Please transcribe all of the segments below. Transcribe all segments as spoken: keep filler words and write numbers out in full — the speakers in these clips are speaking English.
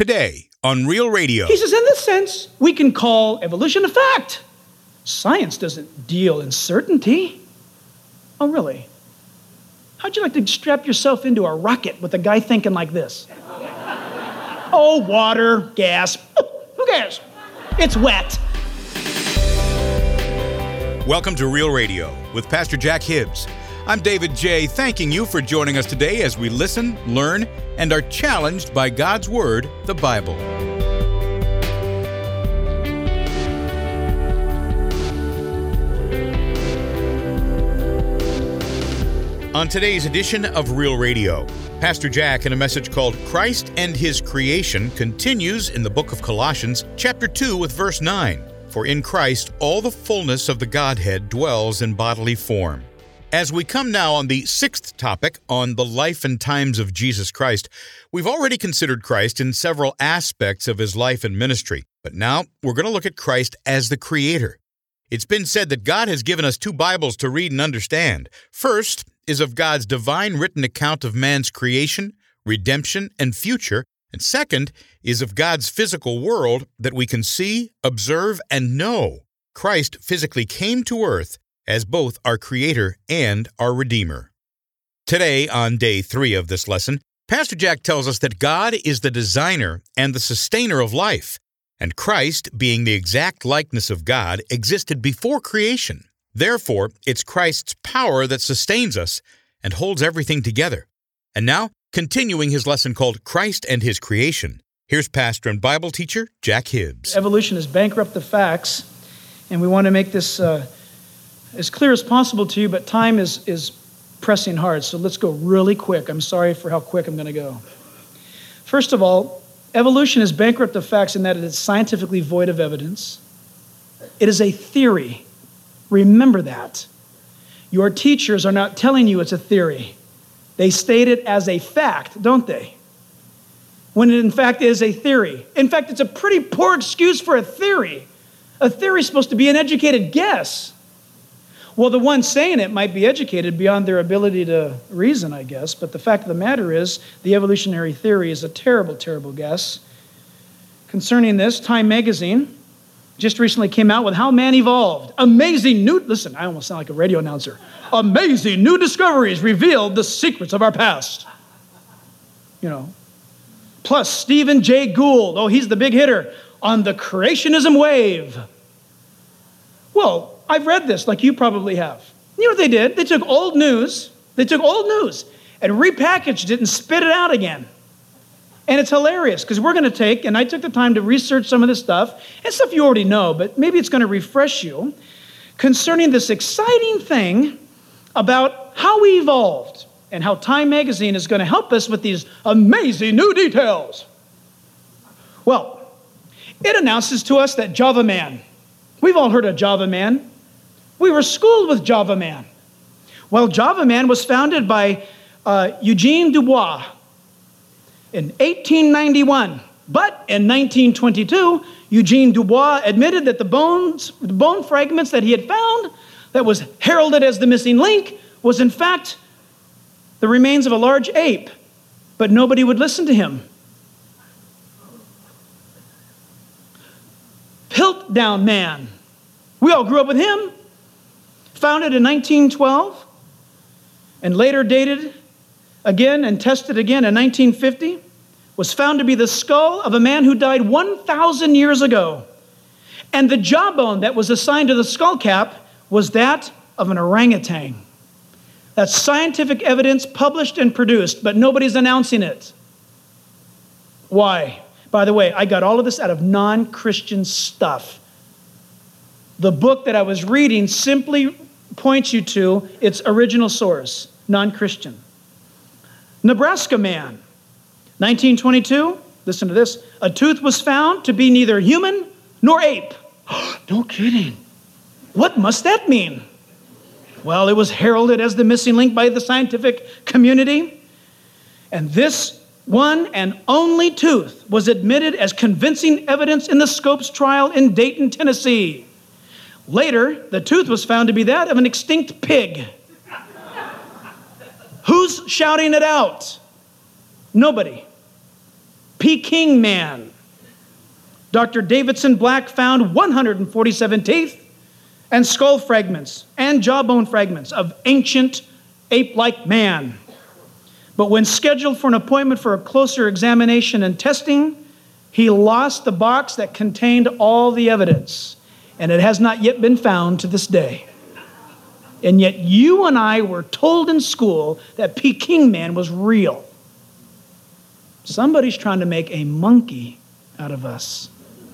today on Real Radio. He says, in this sense, we can call evolution a fact. Science doesn't deal in certainty. Oh, really? How'd you like to strap yourself into a rocket with a guy thinking like this? Oh, water, gas. Who cares? It's wet. Welcome to Real Radio with Pastor Jack Hibbs. I'm David J., thanking you for joining us today as we listen, learn, and are challenged by God's Word, the Bible. On today's edition of Real Radio, Pastor Jack, in a message called Christ and His Creation, continues in the book of Colossians, chapter two, with verse nine. For in Christ all the fullness of the Godhead dwells in bodily form. As we come now on the sixth topic on the life and times of Jesus Christ, we've already considered Christ in several aspects of His life and ministry, but now we're going to look at Christ as the Creator. It's been said that God has given us two Bibles to read and understand. First is of God's divine written account of man's creation, redemption, and future, and second is of God's physical world that we can see, observe, and know. Christ physically came to earth as both our Creator and our Redeemer. Today, on day three of this lesson, Pastor Jack tells us that God is the designer and the sustainer of life, and Christ, being the exact likeness of God, existed before creation. Therefore, it's Christ's power that sustains us and holds everything together. And now, continuing his lesson called Christ and His Creation, here's pastor and Bible teacher Jack Hibbs. Evolution has bankrupted the facts, and we want to make this uh, as clear as possible to you, but time is, is pressing hard, so let's go really quick. I'm sorry for how quick I'm going to go. First of all, evolution has bankrupted the facts in that it is scientifically void of evidence. It is a theory. Remember that. Your teachers are not telling you it's a theory. They state it as a fact, don't they? When it in fact is a theory. In fact, it's a pretty poor excuse for a theory. A theory is supposed to be an educated guess. Well, the one saying it might be educated beyond their ability to reason, I guess, but the fact of the matter is the evolutionary theory is a terrible, terrible guess. Concerning this, Time magazine just recently came out with How Man Evolved. Amazing new, listen, I almost sound like a radio announcer. Amazing new discoveries revealed the secrets of our past. You know. Plus, Stephen Jay Gould, oh, he's the big hitter, on the creationism wave. Well, I've read this like you probably have. You know what they did? They took old news, they took old news and repackaged it and spit it out again. And it's hilarious because we're going to take, and I took the time to research some of this stuff, and stuff you already know, but maybe it's going to refresh you, concerning this exciting thing about how we evolved and how Time magazine is going to help us with these amazing new details. Well, it announces to us that Java Man, we've all heard of Java Man. We were schooled with Java Man. Well, Java Man was founded by uh, Eugene Dubois in eighteen ninety-one. But in nineteen twenty-two, Eugene Dubois admitted that the bones, the bone fragments that he had found that was heralded as the missing link was in fact the remains of a large ape. But nobody would listen to him. Piltdown Man. We all grew up with him. Founded in nineteen twelve and later dated again and tested again in nineteen fifty, was found to be the skull of a man who died one thousand years ago. And the jawbone that was assigned to the skull cap was that of an orangutan. That's scientific evidence published and produced, but nobody's announcing it. Why? By the way, I got all of this out of non-Christian stuff. The book that I was reading simply points you to its original source, non-Christian. Nebraska Man, nineteen twenty-two, listen to this, a tooth was found to be neither human nor ape. No kidding. What must that mean? Well, it was heralded as the missing link by the scientific community. And this one and only tooth was admitted as convincing evidence in the Scopes trial in Dayton, Tennessee. Later, the tooth was found to be that of an extinct pig. Who's shouting it out? Nobody. Peking man. Doctor Davidson Black found one hundred forty-seven teeth and skull fragments and jawbone fragments of ancient ape-like man. But when scheduled for an appointment for a closer examination and testing, he lost the box that contained all the evidence, and it has not yet been found to this day. And yet you and I were told in school that Peking man was real. Somebody's trying to make a monkey out of us.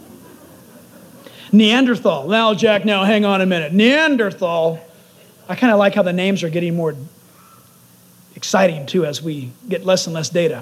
Neanderthal. Now, Jack, now hang on a minute. Neanderthal. I kind of like how the names are getting more exciting, too, as we get less and less data.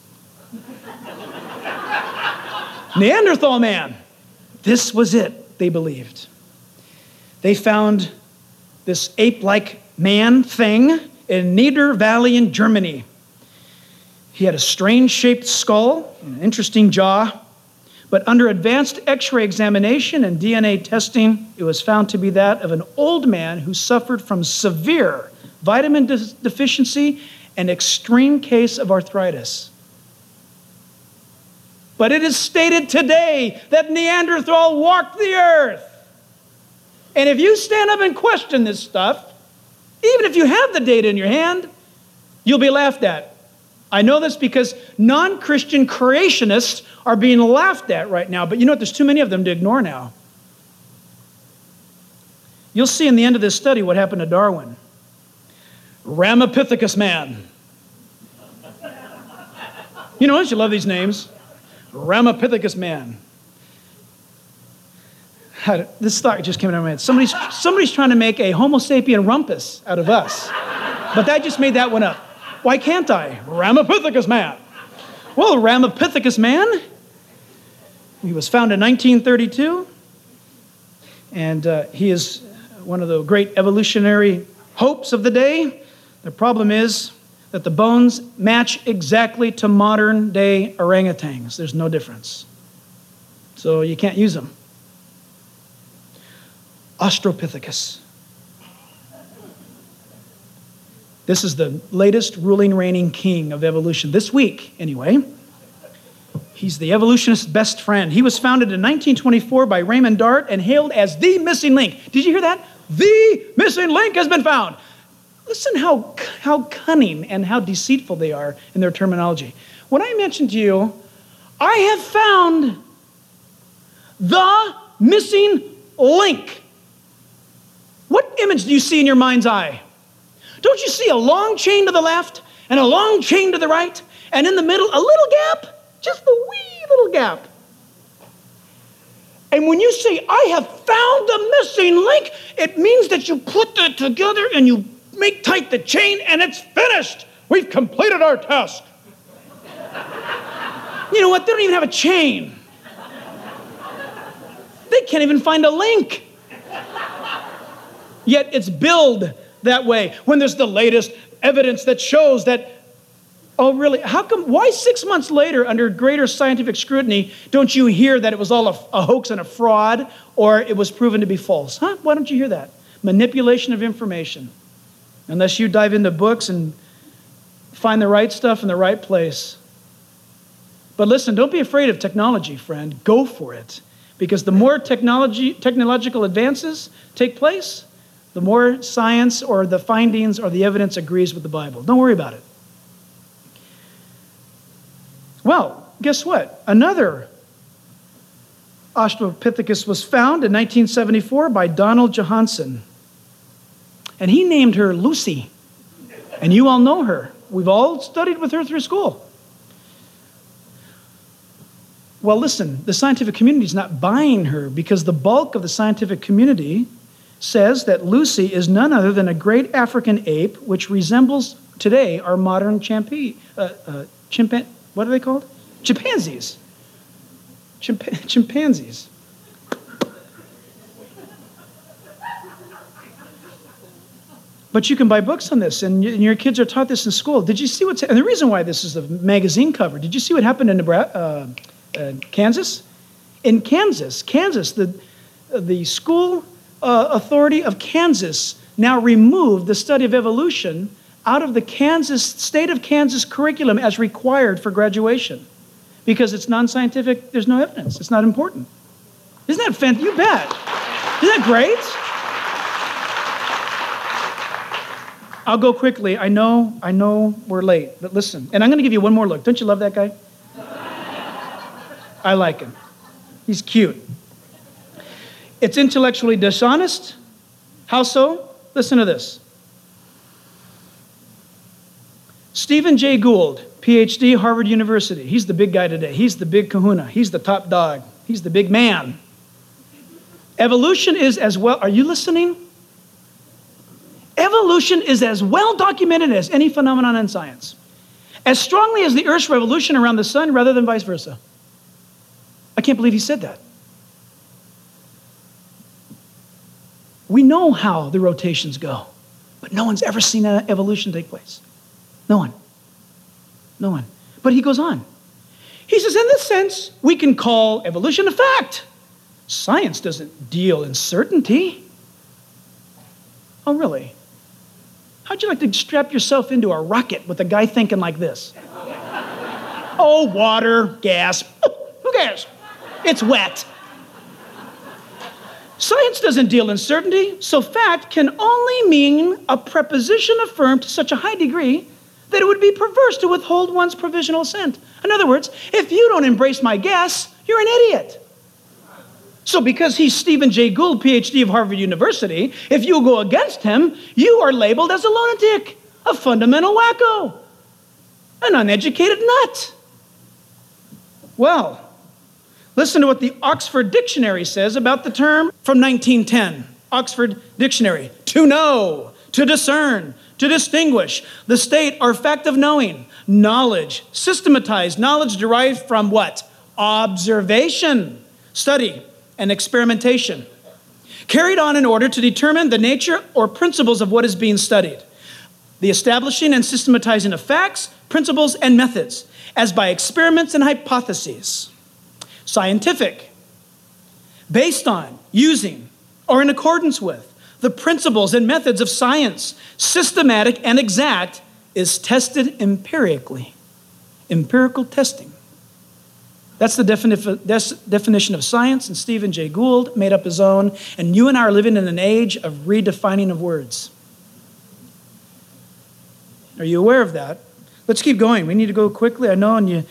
Neanderthal man. This was it, they believed. They found this ape-like man thing in Nieder Valley in Germany. He had a strange-shaped skull, an interesting jaw, but under advanced X-ray examination and D N A testing, it was found to be that of an old man who suffered from severe vitamin de- deficiency and extreme case of arthritis. But it is stated today that Neanderthal walked the earth. And if you stand up and question this stuff, even if you have the data in your hand, you'll be laughed at. I know this because non-Christian creationists are being laughed at right now, but you know what? There's too many of them to ignore now. You'll see in the end of this study what happened to Darwin. Ramapithecus man. You know, you love these names. Ramapithecus man. This thought just came into my head. Somebody's, somebody's trying to make a Homo sapien rumpus out of us. But that just made that one up. Why can't I? Ramapithecus man. Well, Ramapithecus man, he was found in nineteen thirty-two. And uh, he is one of the great evolutionary hopes of the day. The problem is that the bones match exactly to modern day orangutans. There's no difference. So you can't use them. Australopithecus. This is the latest ruling, reigning king of evolution. This week, anyway. He's the evolutionist's best friend. He was founded in nineteen twenty-four by Raymond Dart and hailed as the missing link. Did you hear that? The missing link has been found. Listen how, how cunning and how deceitful they are in their terminology. When I mentioned to you, I have found the missing link. What image do you see in your mind's eye? Don't you see a long chain to the left and a long chain to the right? And in the middle, a little gap? Just a wee little gap. And when you say, I have found the missing link, it means that you put that together and you make tight the chain and it's finished. We've completed our task. You know what? They don't even have a chain. They can't even find a link. Yet it's billed that way when there's the latest evidence that shows that, oh really, how come, why six months later under greater scientific scrutiny don't you hear that it was all a, a hoax and a fraud or it was proven to be false? Huh? Why don't you hear that? Manipulation of information. Unless you dive into books and find the right stuff in the right place. But listen, don't be afraid of technology, friend. Go for it. Because the more technology, technological advances take place, the more science or the findings or the evidence agrees with the Bible. Don't worry about it. Well, guess what? Another Australopithecus was found in nineteen seventy-four by Donald Johanson. And he named her Lucy. And you all know her. We've all studied with her through school. Well, listen, the scientific community is not buying her because the bulk of the scientific community says that Lucy is none other than a great African ape which resembles today our modern chimpanzee. Uh, uh, chimpan- what are they called? Chimpanzees. Chimpa- chimpanzees. But you can buy books on this, and your kids are taught this in school. Did you see what's... And the reason why this is a magazine cover, did you see what happened in Nebraska, uh, uh, Kansas? In Kansas, Kansas, the, the school uh, authority of Kansas now removed the study of evolution out of the Kansas, state of Kansas curriculum as required for graduation. Because it's non-scientific, there's no evidence. It's not important. Isn't that fantastic? You bet. Isn't that great? I'll go quickly. I know, I know we're late, but listen. And I'm going to give you one more look. Don't you love that guy? I like him. He's cute. It's intellectually dishonest. How so? Listen to this. Stephen Jay Gould, P H D, Harvard University. He's the big guy today. He's the big kahuna. He's the top dog. He's the big man. Evolution is as well, are you listening? Evolution is as well documented as any phenomenon in science. As strongly as the Earth's revolution around the sun rather than vice versa. I can't believe he said that. We know how the rotations go, but no one's ever seen an evolution take place. No one. No one. But he goes on. He says, in this sense, we can call evolution a fact. Science doesn't deal in certainty. Oh, really? How'd you like to strap yourself into a rocket with a guy thinking like this? Oh, water, gas. Who cares? It's wet. Science doesn't deal in certainty, so fact can only mean a preposition affirmed to such a high degree that it would be perverse to withhold one's provisional assent. In other words, if you don't embrace my guess, you're an idiot. So because he's Stephen Jay Gould, P H D of Harvard University, if you go against him, you are labeled as a lunatic, a fundamental wacko, an uneducated nut. Well, listen to what the Oxford Dictionary says about the term from nineteen ten. Oxford Dictionary. To know, to discern, to distinguish, the state or fact of knowing, knowledge, systematized knowledge derived from what? Observation, study, and experimentation, carried on in order to determine the nature or principles of what is being studied, the establishing and systematizing of facts, principles, and methods, as by experiments and hypotheses. Scientific, based on, using, or in accordance with the principles and methods of science, systematic and exact, is tested empirically. Empirical testing. That's the defini- des- definition of science, and Stephen Jay Gould made up his own, and you and I are living in an age of redefining of words. Are you aware of that? Let's keep going. We need to go quickly, I know, and you,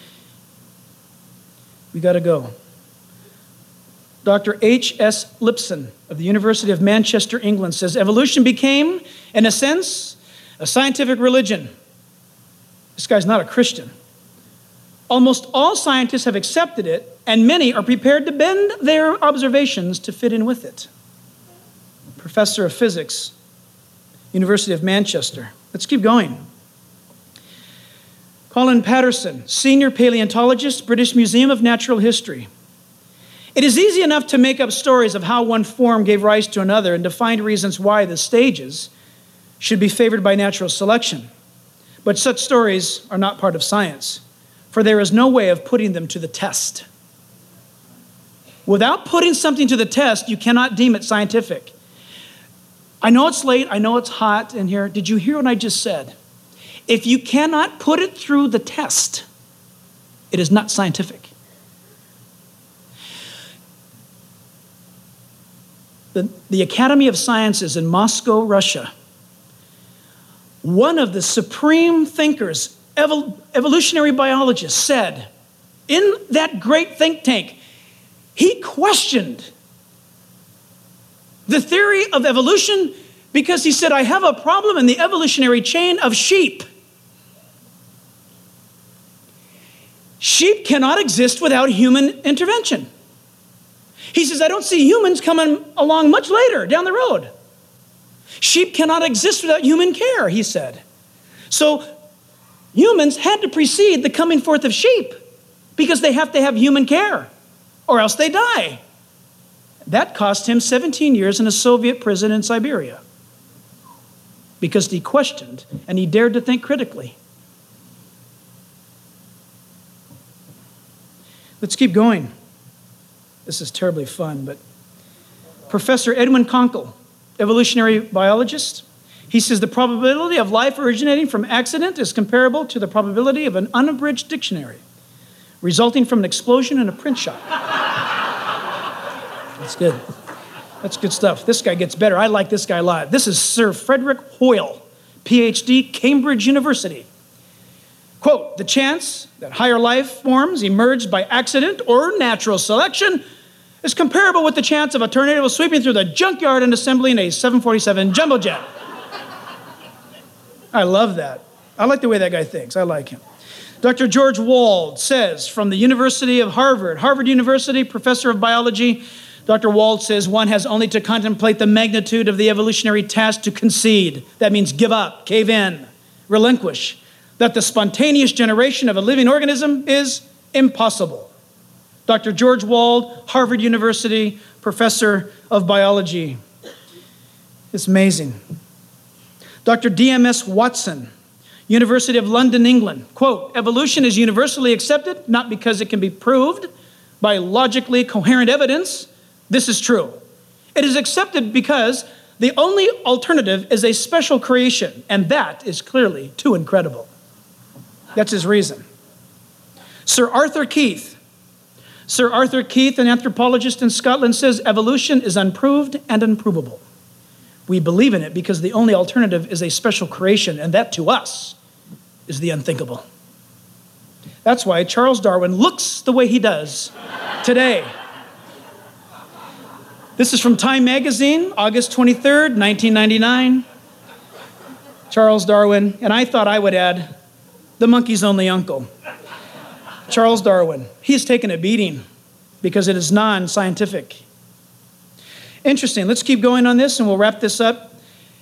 we got to go. Doctor H S Lipson of the University of Manchester, England, says evolution became, in a sense, a scientific religion. This guy's not a Christian. Almost all scientists have accepted it, and many are prepared to bend their observations to fit in with it. Professor of Physics, University of Manchester. Let's keep going. Colin Patterson, Senior Paleontologist, British Museum of Natural History. It is easy enough to make up stories of how one form gave rise to another and to find reasons why the stages should be favored by natural selection. But such stories are not part of science, for there is no way of putting them to the test. Without putting something to the test, you cannot deem it scientific. I know it's late, I know it's hot in here. Did you hear what I just said? If you cannot put it through the test, it is not scientific. The, the Academy of Sciences in Moscow, Russia, one of the supreme thinkers, evol- evolutionary biologists, said in that great think tank, he questioned the theory of evolution because he said, I have a problem in the evolutionary chain of sheep. Sheep cannot exist without human intervention. He says, I don't see humans coming along much later down the road. Sheep cannot exist without human care, he said. So humans had to precede the coming forth of sheep because they have to have human care or else they die. That cost him seventeen years in a Soviet prison in Siberia because he questioned and he dared to think critically. Let's keep going. This is terribly fun, but Professor Edwin Konkel, evolutionary biologist, he says the probability of life originating from accident is comparable to the probability of an unabridged dictionary. resulting from an explosion in a print shop. That's good. That's good stuff. This guy gets better. I like this guy a lot. This is Sir Frederick Hoyle, P H D, Cambridge University. Quote, the chance that higher life forms emerged by accident or natural selection is comparable with the chance of a tornado sweeping through the junkyard and assembling a seven forty-seven jumbo jet. I love that. I like the way that guy thinks. I like him. Doctor George Wald says from the University of Harvard, Harvard University, professor of biology, Doctor Wald says one has only to contemplate the magnitude of the evolutionary task to concede. That means give up, cave in, relinquish, that the spontaneous generation of a living organism is impossible. Doctor George Wald, Harvard University, professor of biology. It's amazing. Doctor D M S Watson, University of London, England. Quote, evolution is universally accepted, not because it can be proved by logically coherent evidence. This is true. It is accepted because the only alternative is a special creation, and that is clearly too incredible. That's his reason. Sir Arthur Keith, Sir Arthur Keith, an anthropologist in Scotland, says evolution is unproved and unprovable. We believe in it because the only alternative is a special creation, and that to us is the unthinkable. That's why Charles Darwin looks the way he does today. This is from Time Magazine, August twenty-third, nineteen ninety-nine. Charles Darwin, and I thought I would add, the monkey's only uncle. Charles Darwin, he's taken a beating because it is non-scientific. Interesting, let's keep going on this and we'll wrap this up.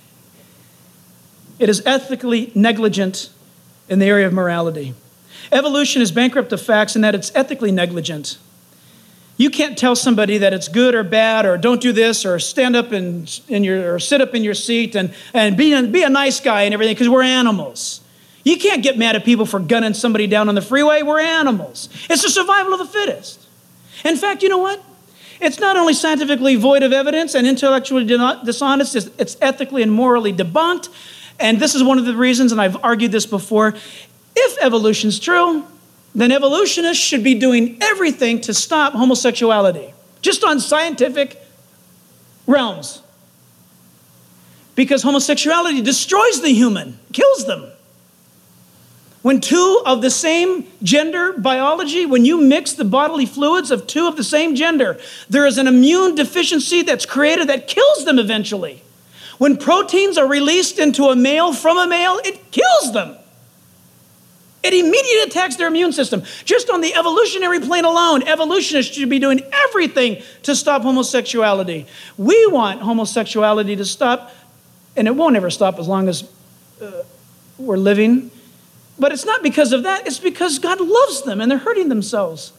It is ethically negligent in the area of morality. Evolution is bankrupt of facts in that it's ethically negligent. You can't tell somebody that it's good or bad or don't do this or stand up in, in your, or sit up in your seat and, and be, a, be a nice guy and everything because we're animals. You can't get mad at people for gunning somebody down on the freeway. We're animals. It's the survival of the fittest. In fact, you know what? It's not only scientifically void of evidence and intellectually dishonest, it's, it's ethically and morally debunked. And this is one of the reasons, and I've argued this before, if evolution's true, then evolutionists should be doing everything to stop homosexuality, just on scientific realms. Because homosexuality destroys the human, kills them. When two of the same gender biology, when you mix the bodily fluids of two of the same gender, there is an immune deficiency that's created that kills them eventually. When proteins are released into a male from a male, it kills them. It immediately attacks their immune system. Just on the evolutionary plane alone, evolutionists should be doing everything to stop homosexuality. We want homosexuality to stop, and it won't ever stop as long as uh, we're living. But it's not because of that. It's because God loves them and they're hurting themselves.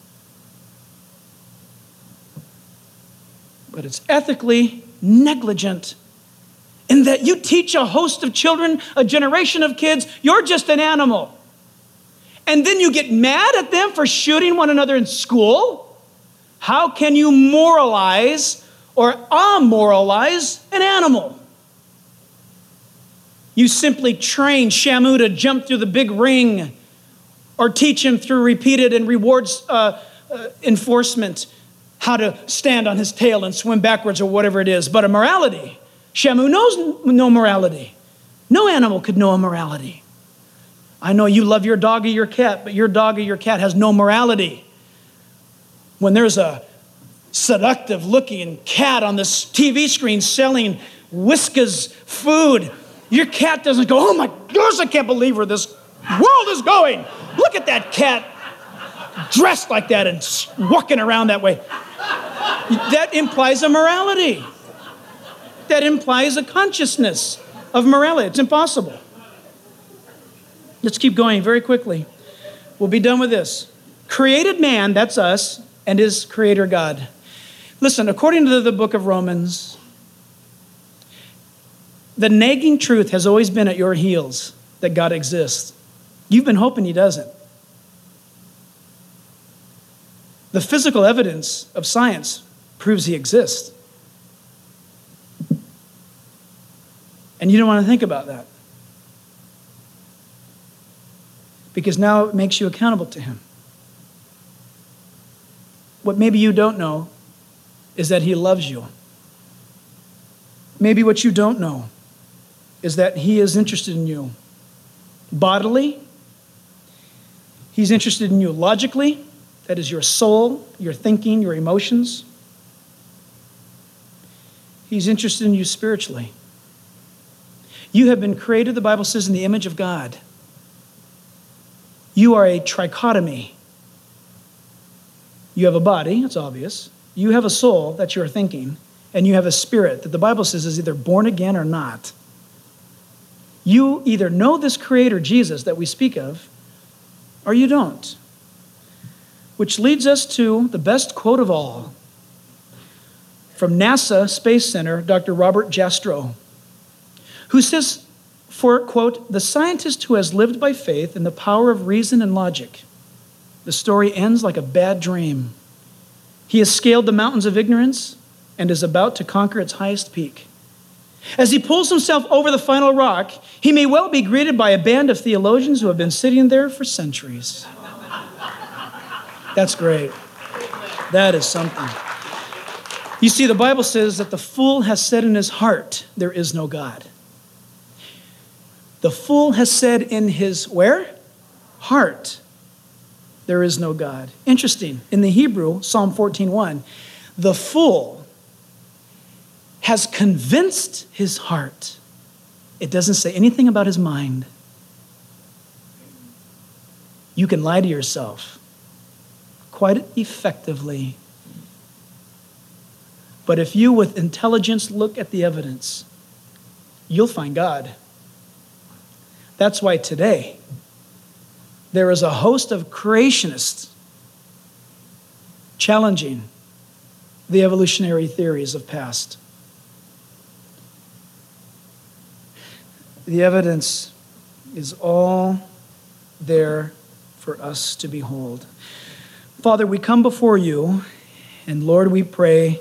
But it's ethically negligent in that you teach a host of children, a generation of kids, you're just an animal. And then you get mad at them for shooting one another in school. How can you moralize or amoralize an animal? You simply train Shamu to jump through the big ring or teach him through repeated and rewards uh, uh, enforcement how to stand on his tail and swim backwards or whatever it is. But a morality, Shamu knows no morality. No animal could know a morality. I know you love your dog or your cat, but your dog or your cat has no morality. When there's a seductive looking cat on this T V screen selling Whiskas food, your cat doesn't go, oh my gosh, I can't believe where this world is going. Look at that cat dressed like that and walking around that way. That implies a morality. That implies a consciousness of morality. It's impossible. Let's keep going very quickly. We'll be done with this. Created man, that's us, and his creator God. Listen, according to the book of Romans, the nagging truth has always been at your heels that God exists. You've been hoping he doesn't. The physical evidence of science proves he exists. And you don't want to think about that. Because now it makes you accountable to him. what maybe you don't know is that he loves you. Maybe what you don't know is that he is interested in you bodily. He's interested in you logically. That is your soul, your thinking, your emotions. He's interested in you spiritually. You have been created, the Bible says, in the image of God. You are a trichotomy. You have a body, it's obvious. You have a soul, that's your thinking. And you have a spirit that the Bible says is either born again or not. You either know this Creator, Jesus, that we speak of, or you don't. Which leads us to the best quote of all from NASA Space Center, Doctor Robert Jastrow, who says, for, quote, the scientist who has lived by faith in the power of reason and logic, the story ends like a bad dream. He has scaled the mountains of ignorance and is about to conquer its highest peak. As he pulls himself over the final rock, he may well be greeted by a band of theologians who have been sitting there for centuries. That's great. That is something. You see, the Bible says that the fool has said in his heart, there is no God. The fool has said in his, where? Heart, there is no God. Interesting. In the Hebrew, Psalm fourteen one, the fool has convinced his heart. It doesn't say anything about his mind. You can lie to yourself quite effectively. But if you with intelligence look at the evidence, you'll find God. That's why today there is a host of creationists challenging the evolutionary theories of past. The evidence is all there for us to behold. Father, we come before you, and Lord, we pray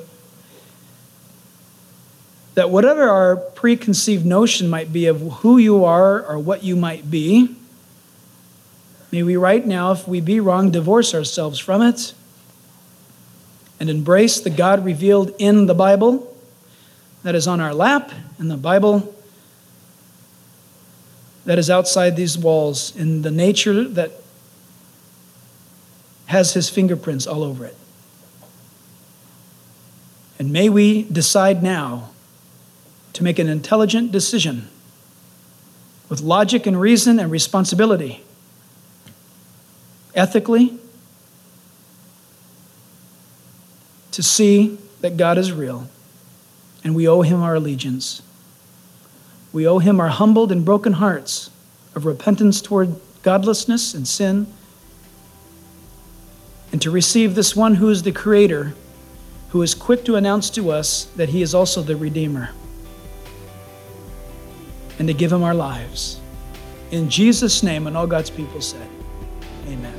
that whatever our preconceived notion might be of who you are or what you might be, may we right now, if we be wrong, divorce ourselves from it and embrace the God revealed in the Bible that is on our lap, and the Bible that is outside these walls, in the nature that has his fingerprints all over it. And may we decide now to make an intelligent decision with logic and reason and responsibility, ethically, to see that God is real and we owe him our allegiance. We owe him our humbled and broken hearts of repentance toward godlessness and sin, and to receive this one who is the Creator, who is quick to announce to us that he is also the Redeemer, and to give him our lives. In Jesus' name, and all God's people said, amen.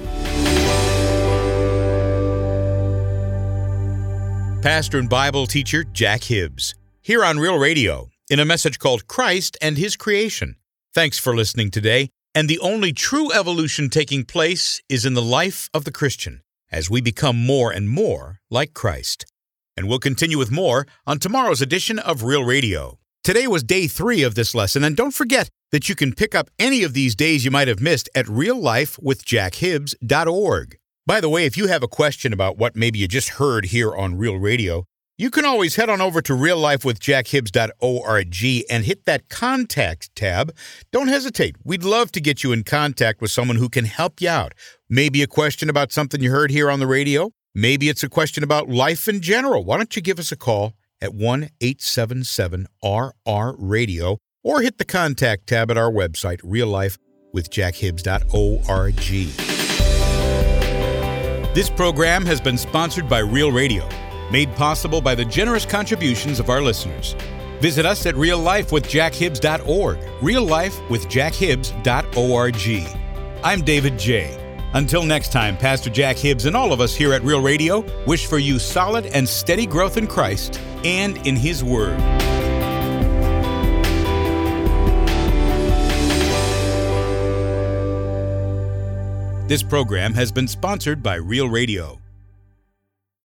Pastor and Bible teacher Jack Hibbs, here on Real Radio, in a message called Christ and His Creation. Thanks for listening today. And the only true evolution taking place is in the life of the Christian, as we become more and more like Christ. And we'll continue with more on tomorrow's edition of Real Radio. Today was day three of this lesson, and don't forget that you can pick up any of these days you might have missed at real life with jack hibbs dot org. By the way, if you have a question about what maybe you just heard here on Real Radio, you can always head on over to real life with jack hibbs dot org and hit that Contact tab. Don't hesitate. We'd love to get you in contact with someone who can help you out. Maybe a question about something you heard here on the radio. Maybe it's a question about life in general. Why don't you give us a call at one eight seven seven R R radio or hit the Contact tab at our website, real life with jack hibbs dot org. This program has been sponsored by Real Radio, made possible by the generous contributions of our listeners. Visit us at real life with jack hibbs dot org, real life with jack hibbs dot org. I'm David J. Until next time, Pastor Jack Hibbs and all of us here at Real Radio wish for you solid and steady growth in Christ and in His Word. This program has been sponsored by Real Radio.